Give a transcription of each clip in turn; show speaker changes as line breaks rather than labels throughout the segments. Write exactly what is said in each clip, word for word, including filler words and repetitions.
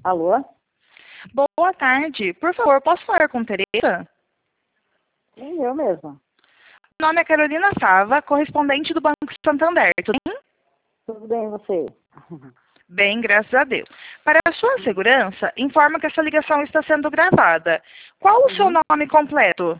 Alô?
Boa tarde. Por favor, posso falar com Tereza?
Sim, eu mesma.
Meu nome é Carolina Sava, correspondente do Banco Santander. Tudo bem?
Tudo bem, você?
Bem, graças a Deus. Para a sua segurança, informa que essa ligação está sendo gravada. Qual o seu
Uhum.
nome completo?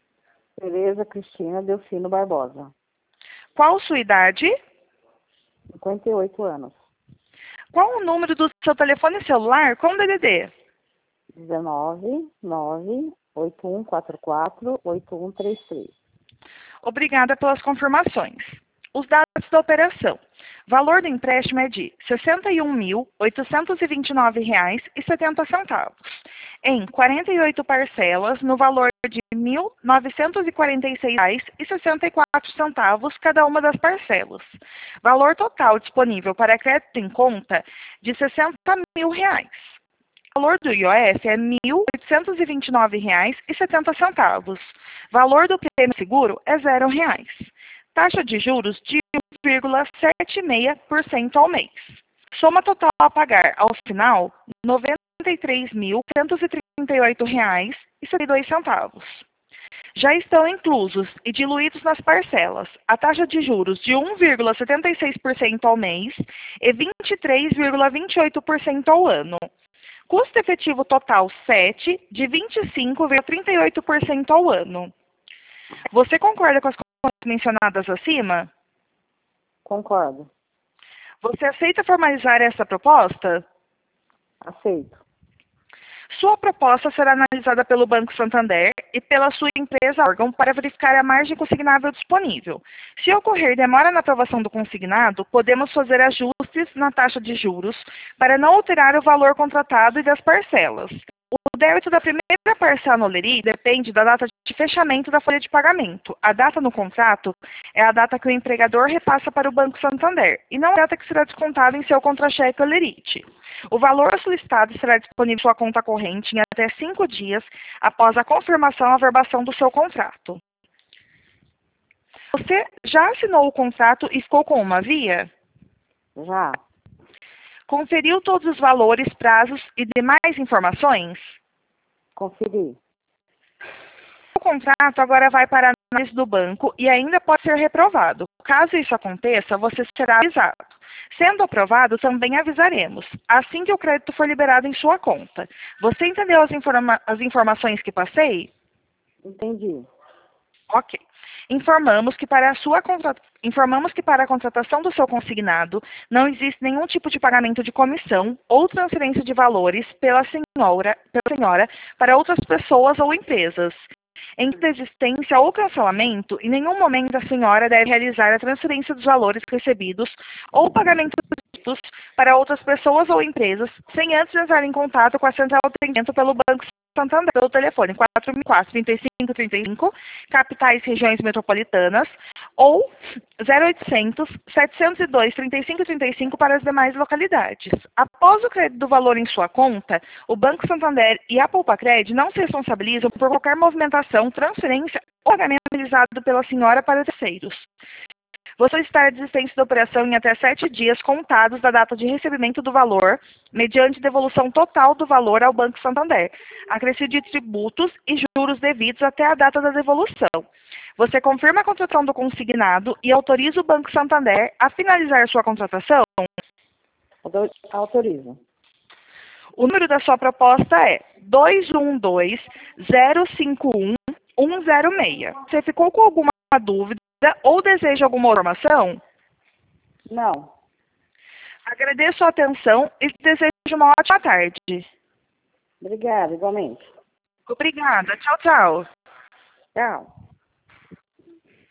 Tereza Cristina Delfino Barbosa.
Qual sua idade?
cinquenta e oito anos.
Qual o número do seu telefone celular com D D D?
dezenove, nove, oito um quatro quatro, oito um três três.
Obrigada pelas confirmações. Os dados da operação. Valor do empréstimo é de sessenta e um mil, oitocentos e vinte e nove reais e setenta centavos, em quarenta e oito parcelas, no valor de mil novecentos e quarenta e seis reais e sessenta e quatro centavos cada uma das parcelas. Valor total disponível para crédito em conta de sessenta mil reais. O valor do I O F é mil oitocentos e vinte e nove reais e setenta centavos. Valor do prêmio seguro é zero reais. Taxa de juros de um vírgula setenta e seis por cento ao mês. Soma total a pagar ao final, noventa e três mil, cento e trinta e oito reais e setenta e dois centavos. Já estão inclusos e diluídos nas parcelas a taxa de juros de um vírgula setenta e seis por cento ao mês e vinte e três vírgula vinte e oito por cento ao ano. Custo efetivo total sete, de vinte e cinco vírgula trinta e oito por cento ao ano. Você concorda com as condições mencionadas acima?
Concordo.
Você aceita formalizar essa proposta?
Aceito.
Sua proposta será analisada pelo Banco Santander e pela sua empresa órgão para verificar a margem consignável disponível. Se ocorrer demora na aprovação do consignado, podemos fazer ajustes na taxa de juros para não alterar o valor contratado e das parcelas. O débito da primeira parcela no Leri depende da data de fechamento da folha de pagamento. A data no contrato é a data que o empregador repassa para o Banco Santander e não a data que será descontada em seu contra-cheque ou lerite. O valor solicitado será disponível em sua conta corrente em até cinco dias após a confirmação e averbação do seu contrato. Você já assinou o contrato e ficou com uma via?
Já.
Conferiu todos os valores, prazos e demais informações?
Conferi.
O contrato agora vai para a análise do banco e ainda pode ser reprovado. Caso isso aconteça, você será avisado. Sendo aprovado, também avisaremos, assim que o crédito for liberado em sua conta. Você entendeu as, informa as informações que passei?
Entendi.
Ok. Informamos que, para a sua contra... Informamos que para a contratação do seu consignado não existe nenhum tipo de pagamento de comissão ou transferência de valores pela senhora, pela senhora para outras pessoas ou empresas. Em desistência ou cancelamento, em nenhum momento a senhora deve realizar a transferência dos valores recebidos ou pagamento para outras pessoas ou empresas, sem antes entrar em contato com a central de atendimento pelo Banco Santander, pelo telefone quatro mil e quatro, trinta e cinco trinta e cinco, capitais e regiões metropolitanas, ou zero oitocentos, setecentos e dois, trinta e cinco trinta e cinco para as demais localidades. Após o crédito do valor em sua conta, o Banco Santander e a Poupa-Cred não se responsabilizam por qualquer movimentação, transferência ou pagamento realizado pela senhora para terceiros. Vou solicitar a desistência da operação em até sete dias contados da data de recebimento do valor, mediante devolução total do valor ao Banco Santander, acrescido de tributos e juros devidos até a data da devolução. Você confirma a contratação do consignado e autoriza o Banco Santander a finalizar sua contratação?
Autorizo.
O número da sua proposta é dois um dois, zero cinco um, um zero seis. Você ficou com alguma dúvida ou deseja alguma informação?
Não.
Agradeço a atenção e desejo uma ótima tarde.
Obrigada, igualmente.
Obrigada. Tchau, tchau.
Tchau.